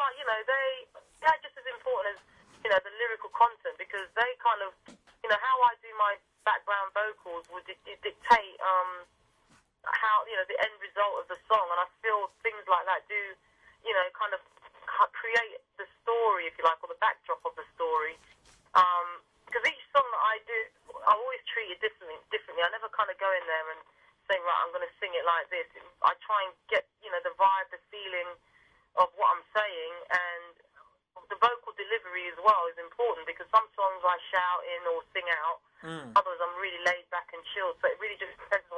they're just as important as, the lyrical content, because they kind of, how I do my background vocals would dictate how, the end result of the song, and I feel things like that do, kind of create the story, if you like, or the backdrop of the story. Because each song that I do, I always treat it differently. I never kind of go in there and say, right, I'm going to sing it like this. I try and get, the vibe, the feeling of what I'm saying, and the vocal delivery as well is important, because some songs I shout in or sing out, others I'm really laid back and chilled, so it really just depends